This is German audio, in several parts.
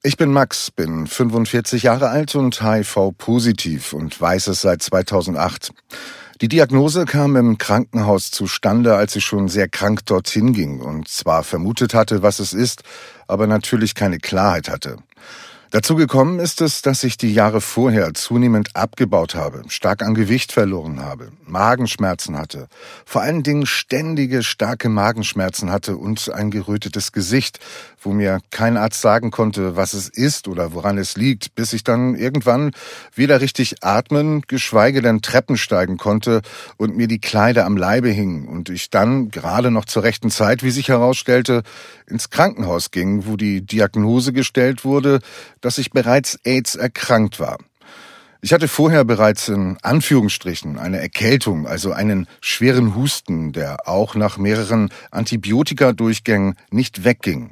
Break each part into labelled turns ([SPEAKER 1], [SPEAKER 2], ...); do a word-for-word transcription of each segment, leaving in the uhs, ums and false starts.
[SPEAKER 1] Ich bin Max, bin fünfundvierzig Jahre alt und H I V-positiv und weiß es seit zweitausendacht. Die Diagnose kam im Krankenhaus zustande, als ich schon sehr krank dorthin ging und zwar vermutet hatte, was es ist, aber natürlich keine Klarheit hatte. Dazu gekommen ist es, dass ich die Jahre vorher zunehmend abgebaut habe, stark an Gewicht verloren habe, Magenschmerzen hatte, vor allen Dingen ständige, starke Magenschmerzen hatte und ein gerötetes Gesicht, wo mir kein Arzt sagen konnte, was es ist oder woran es liegt, bis ich dann irgendwann weder richtig atmen, geschweige denn Treppen steigen konnte und mir die Kleider am Leibe hingen und ich dann, gerade noch zur rechten Zeit, wie sich herausstellte, ins Krankenhaus ging, wo die Diagnose gestellt wurde, dass ich bereits AIDS erkrankt war. Ich hatte vorher bereits in Anführungsstrichen eine Erkältung, also einen schweren Husten, der auch nach mehreren Antibiotika-Durchgängen nicht wegging.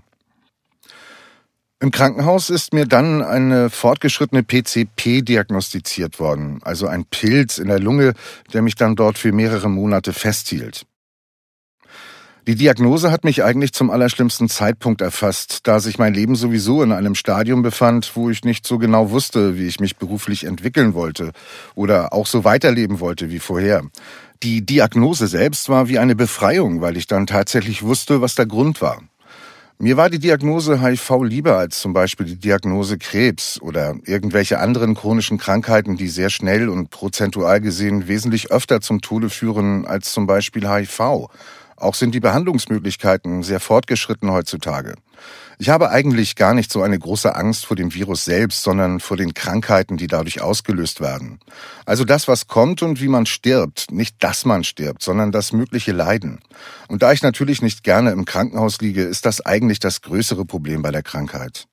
[SPEAKER 1] Im Krankenhaus ist mir dann eine fortgeschrittene P C P diagnostiziert worden, also ein Pilz in der Lunge, der mich dann dort für mehrere Monate festhielt. Die Diagnose hat mich eigentlich zum allerschlimmsten Zeitpunkt erfasst, da sich mein Leben sowieso in einem Stadium befand, wo ich nicht so genau wusste, wie ich mich beruflich entwickeln wollte oder auch so weiterleben wollte wie vorher. Die Diagnose selbst war wie eine Befreiung, weil ich dann tatsächlich wusste, was der Grund war. Mir war die Diagnose H I V lieber als zum Beispiel die Diagnose Krebs oder irgendwelche anderen chronischen Krankheiten, die sehr schnell und prozentual gesehen wesentlich öfter zum Tode führen als zum Beispiel H I V. Auch sind die Behandlungsmöglichkeiten sehr fortgeschritten heutzutage. Ich habe eigentlich gar nicht so eine große Angst vor dem Virus selbst, sondern vor den Krankheiten, die dadurch ausgelöst werden. Also das, was kommt und wie man stirbt. Nicht, dass man stirbt, sondern das mögliche Leiden. Und da ich natürlich nicht gerne im Krankenhaus liege, ist das eigentlich das größere Problem bei der Krankheit.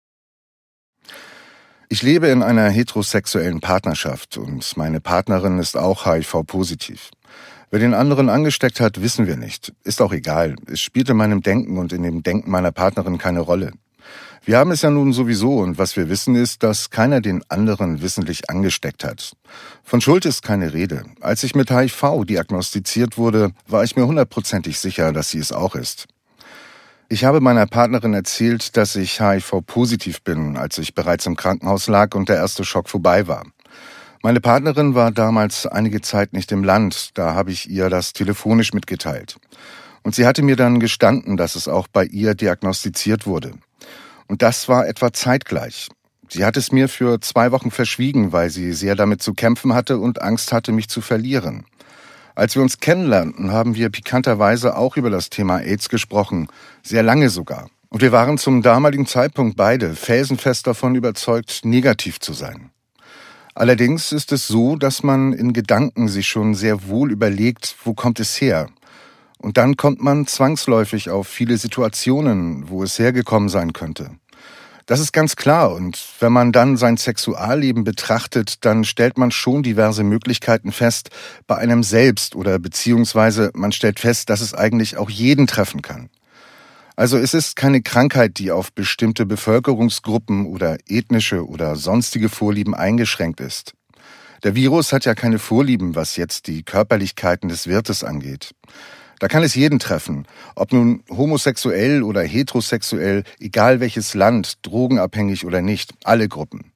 [SPEAKER 1] Ich lebe in einer heterosexuellen Partnerschaft und meine Partnerin ist auch H I V-positiv. Wer den anderen angesteckt hat, wissen wir nicht. Ist auch egal. Es spielt in meinem Denken und in dem Denken meiner Partnerin keine Rolle. Wir haben es ja nun sowieso und was wir wissen ist, dass keiner den anderen wissentlich angesteckt hat. Von Schuld ist keine Rede. Als ich mit H I V diagnostiziert wurde, war ich mir hundertprozentig sicher, dass sie es auch ist. Ich habe meiner Partnerin erzählt, dass ich H I V-positiv bin, als ich bereits im Krankenhaus lag und der erste Schock vorbei war. Meine Partnerin war damals einige Zeit nicht im Land, da habe ich ihr das telefonisch mitgeteilt. Und sie hatte mir dann gestanden, dass es auch bei ihr diagnostiziert wurde. Und das war etwa zeitgleich. Sie hat es mir für zwei Wochen verschwiegen, weil sie sehr damit zu kämpfen hatte und Angst hatte, mich zu verlieren. Als wir uns kennenlernten, haben wir pikanterweise auch über das Thema AIDS gesprochen, sehr lange sogar. Und wir waren zum damaligen Zeitpunkt beide felsenfest davon überzeugt, negativ zu sein. Allerdings ist es so, dass man in Gedanken sich schon sehr wohl überlegt, wo kommt es her? Und dann kommt man zwangsläufig auf viele Situationen, wo es hergekommen sein könnte. Das ist ganz klar und wenn man dann sein Sexualleben betrachtet, dann stellt man schon diverse Möglichkeiten fest bei einem selbst oder beziehungsweise man stellt fest, dass es eigentlich auch jeden treffen kann. Also es ist keine Krankheit, die auf bestimmte Bevölkerungsgruppen oder ethnische oder sonstige Vorlieben eingeschränkt ist. Der Virus hat ja keine Vorlieben, was jetzt die Körperlichkeiten des Wirtes angeht. Da kann es jeden treffen, ob nun homosexuell oder heterosexuell, egal welches Land, drogenabhängig oder nicht, alle Gruppen.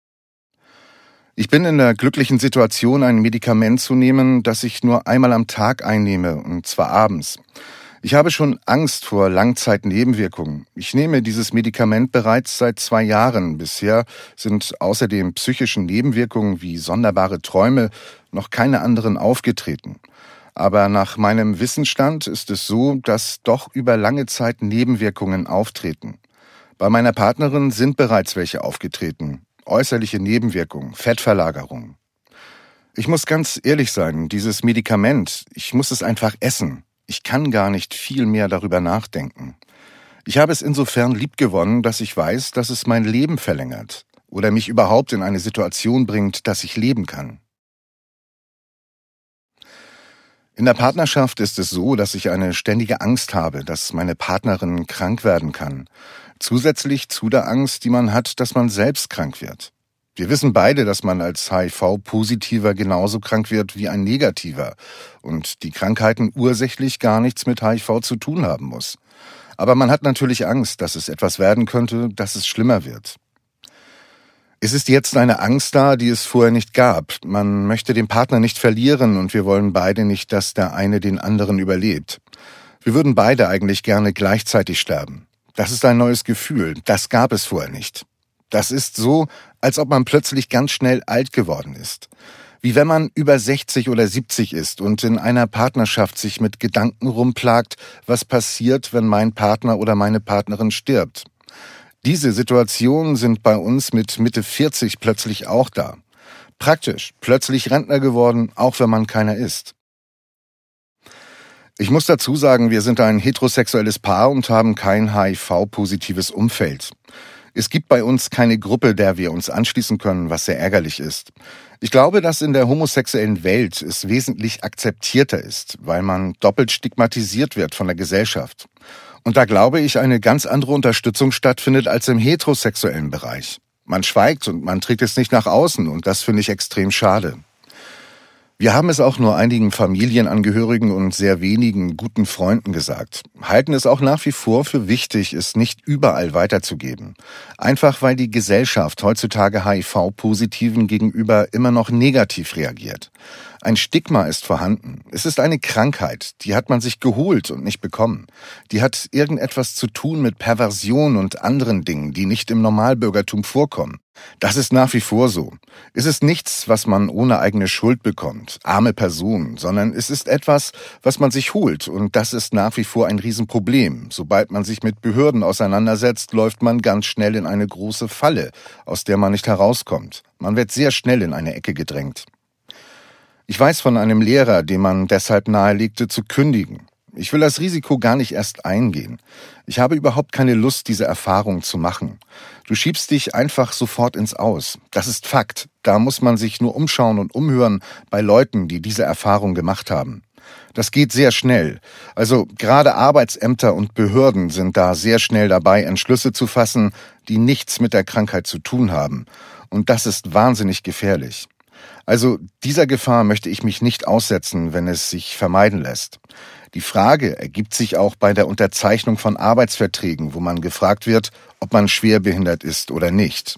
[SPEAKER 1] Ich bin in der glücklichen Situation, ein Medikament zu nehmen, das ich nur einmal am Tag einnehme, und zwar abends. Ich habe schon Angst vor Langzeitnebenwirkungen. Ich nehme dieses Medikament bereits seit zwei Jahren. Bisher sind außer den psychischen Nebenwirkungen wie sonderbare Träume noch keine anderen aufgetreten. Aber nach meinem Wissensstand ist es so, dass doch über lange Zeit Nebenwirkungen auftreten. Bei meiner Partnerin sind bereits welche aufgetreten. Äußerliche Nebenwirkungen, Fettverlagerung. Ich muss ganz ehrlich sein, dieses Medikament, ich muss es einfach essen. Ich kann gar nicht viel mehr darüber nachdenken. Ich habe es insofern liebgewonnen, dass ich weiß, dass es mein Leben verlängert oder mich überhaupt in eine Situation bringt, dass ich leben kann. In der Partnerschaft ist es so, dass ich eine ständige Angst habe, dass meine Partnerin krank werden kann. Zusätzlich zu der Angst, die man hat, dass man selbst krank wird. Wir wissen beide, dass man als H I V-Positiver genauso krank wird wie ein Negativer und die Krankheiten ursächlich gar nichts mit H I V zu tun haben muss. Aber man hat natürlich Angst, dass es etwas werden könnte, dass es schlimmer wird. Es ist jetzt eine Angst da, die es vorher nicht gab. Man möchte den Partner nicht verlieren und wir wollen beide nicht, dass der eine den anderen überlebt. Wir würden beide eigentlich gerne gleichzeitig sterben. Das ist ein neues Gefühl, das gab es vorher nicht. Das ist so, als ob man plötzlich ganz schnell alt geworden ist. Wie wenn man über sechzig oder siebzig ist und in einer Partnerschaft sich mit Gedanken rumplagt, was passiert, wenn mein Partner oder meine Partnerin stirbt. Diese Situationen sind bei uns mit Mitte vierzig plötzlich auch da. Praktisch, plötzlich Rentner geworden, auch wenn man keiner ist. Ich muss dazu sagen, wir sind ein heterosexuelles Paar und haben kein H I V-positives Umfeld. Es gibt bei uns keine Gruppe, der wir uns anschließen können, was sehr ärgerlich ist. Ich glaube, dass in der homosexuellen Welt es wesentlich akzeptierter ist, weil man doppelt stigmatisiert wird von der Gesellschaft. Und da glaube ich, eine ganz andere Unterstützung stattfindet als im heterosexuellen Bereich. Man schweigt und man trägt es nicht nach außen und das finde ich extrem schade. Wir haben es auch nur einigen Familienangehörigen und sehr wenigen guten Freunden gesagt, halten es auch nach wie vor für wichtig, es nicht überall weiterzugeben. Einfach weil die Gesellschaft heutzutage H I V-Positiven gegenüber immer noch negativ reagiert. Ein Stigma ist vorhanden. Es ist eine Krankheit, die hat man sich geholt und nicht bekommen. Die hat irgendetwas zu tun mit Perversion und anderen Dingen, die nicht im Normalbürgertum vorkommen. Das ist nach wie vor so. Es ist nichts, was man ohne eigene Schuld bekommt, arme Person, sondern es ist etwas, was man sich holt und das ist nach wie vor ein Riesenproblem. Sobald man sich mit Behörden auseinandersetzt, läuft man ganz schnell in eine große Falle, aus der man nicht herauskommt. Man wird sehr schnell in eine Ecke gedrängt. Ich weiß von einem Lehrer, dem man deshalb nahelegte, zu kündigen. Ich will das Risiko gar nicht erst eingehen. Ich habe überhaupt keine Lust, diese Erfahrung zu machen. Du schiebst dich einfach sofort ins Aus. Das ist Fakt. Da muss man sich nur umschauen und umhören bei Leuten, die diese Erfahrung gemacht haben. Das geht sehr schnell. Also gerade Arbeitsämter und Behörden sind da sehr schnell dabei, Entschlüsse zu fassen, die nichts mit der Krankheit zu tun haben. Und das ist wahnsinnig gefährlich. Also dieser Gefahr möchte ich mich nicht aussetzen, wenn es sich vermeiden lässt. Die Frage ergibt sich auch bei der Unterzeichnung von Arbeitsverträgen, wo man gefragt wird, ob man schwerbehindert ist oder nicht.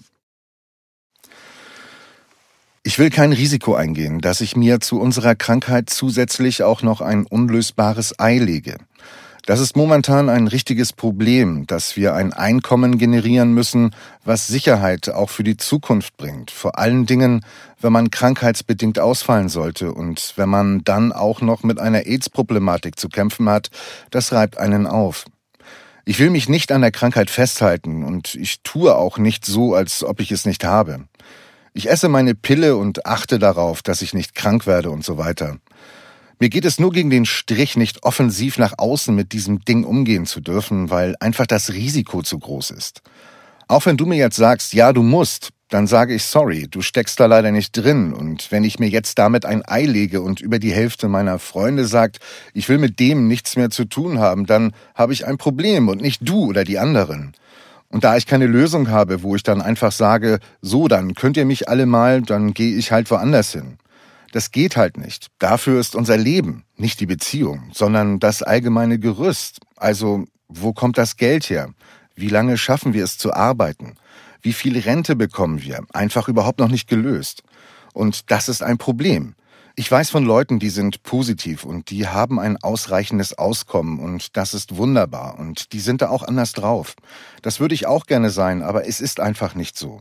[SPEAKER 1] Ich will kein Risiko eingehen, dass ich mir zu unserer Krankheit zusätzlich auch noch ein unlösbares Ei lege. Das ist momentan ein richtiges Problem, dass wir ein Einkommen generieren müssen, was Sicherheit auch für die Zukunft bringt. Vor allen Dingen, wenn man krankheitsbedingt ausfallen sollte und wenn man dann auch noch mit einer AIDS-Problematik zu kämpfen hat, das reibt einen auf. Ich will mich nicht an der Krankheit festhalten und ich tue auch nicht so, als ob ich es nicht habe. Ich esse meine Pille und achte darauf, dass ich nicht krank werde und so weiter. Mir geht es nur gegen den Strich, nicht offensiv nach außen mit diesem Ding umgehen zu dürfen, weil einfach das Risiko zu groß ist. Auch wenn du mir jetzt sagst, ja, du musst, dann sage ich sorry, du steckst da leider nicht drin. Und wenn ich mir jetzt damit ein Ei lege und über die Hälfte meiner Freunde sagt, ich will mit dem nichts mehr zu tun haben, dann habe ich ein Problem und nicht du oder die anderen. Und da ich keine Lösung habe, wo ich dann einfach sage, so, dann könnt ihr mich alle mal, dann gehe ich halt woanders hin. Das geht halt nicht. Dafür ist unser Leben, nicht die Beziehung, sondern das allgemeine Gerüst. Also, wo kommt das Geld her? Wie lange schaffen wir es zu arbeiten? Wie viel Rente bekommen wir? Einfach überhaupt noch nicht gelöst. Und das ist ein Problem. Ich weiß von Leuten, die sind positiv und die haben ein ausreichendes Auskommen und das ist wunderbar und die sind da auch anders drauf. Das würde ich auch gerne sein, aber es ist einfach nicht so.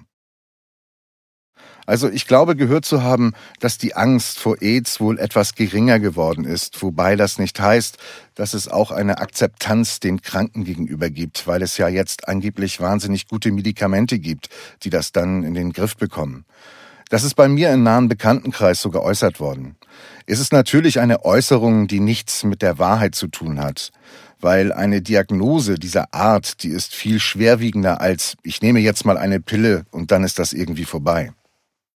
[SPEAKER 1] Also ich glaube gehört zu haben, dass die Angst vor AIDS wohl etwas geringer geworden ist, wobei das nicht heißt, dass es auch eine Akzeptanz den Kranken gegenüber gibt, weil es ja jetzt angeblich wahnsinnig gute Medikamente gibt, die das dann in den Griff bekommen. Das ist bei mir im nahen Bekanntenkreis so geäußert worden. Es ist natürlich eine Äußerung, die nichts mit der Wahrheit zu tun hat, weil eine Diagnose dieser Art, die ist viel schwerwiegender als, ich nehme jetzt mal eine Pille und dann ist das irgendwie vorbei.